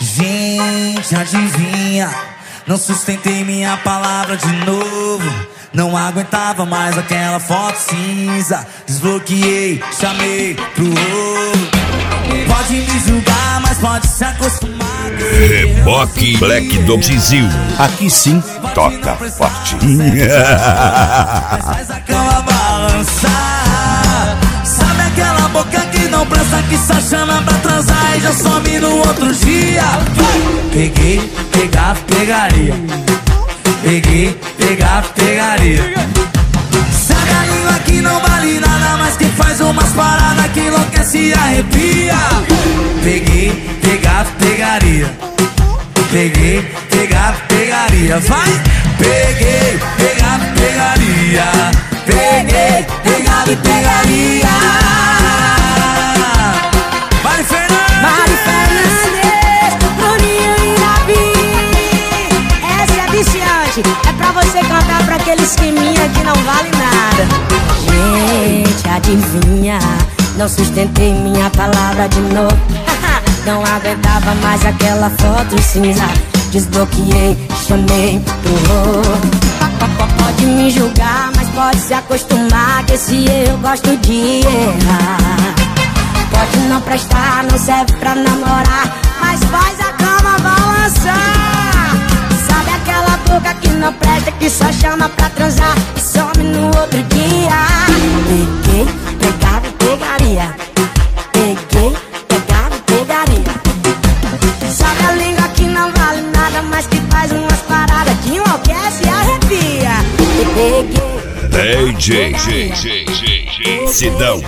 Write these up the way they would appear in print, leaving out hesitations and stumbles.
Gente, adivinha? Não sustentei minha palavra de novo. Não aguentava mais aquela foto cinza. Desbloqueei, chamei pro ovo. Pode me julgar, mas pode se acostumar. Reboque Black do Brasil. Aqui sim, toca forte. Faz a cama balançar. Sabe aquela boca que não presta, que só chama pra transar e já some no outro dia? Peguei, pegava, pegaria. Peguei, pegava, pegaria. Sabe a língua que não vale nada, mas que faz umas paradas que enlouquece e arrepia? Peguei, pegava, pegaria. Peguei, pegava, pegaria. Vai! Peguei, pegava, pegaria. Peguei, pegava e pegaria. Mari Fernandes! Mari Fernandes, Bruninho e Davi. Essa é viciante, é pra você cantar pra aquele esqueminha que não vale nada. Gente, adivinha? Não sustentei minha palavra de novo. Não aguentava mais aquela foto cinza. Desbloqueei, chamei pro pode me julgar, mas pode se acostumar, que esse eu gosto de errar. Pode não prestar, não serve pra namorar, mas faz a cama balançar. Sabe aquela boca que não presta, que só chama pra transar e some no outro dia? Peguei, pegava e pegaria. Peguei, pegava e pegaria. Sabe a língua que não vale nada, mas que faz umas paradas que enlouquece e arrepia? Peguei, DJ Sidão.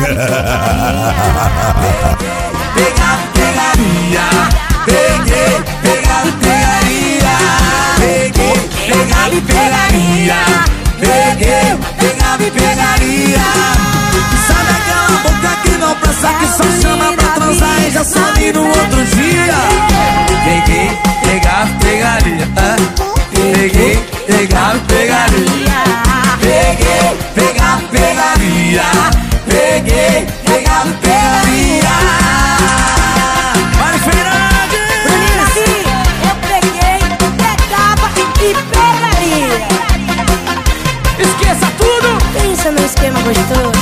Pegava, pegaria. Peguei, pegava e pegaria. Peguei, pegava e pegaria. Peguei, pegava e pegaria. Sabe aquela boca que não presta, que só chama pra transar e já some no outro dia? Peguei, pegava, pegaria. Peguei, pegava e pegaria. Peguei, pegava, pegaria. Peguei, pegava e pegaria. Mari Fernandes! Bruninho, sim, eu peguei, pegava e pegaria. Esqueça tudo! Pensa num esquema gostoso.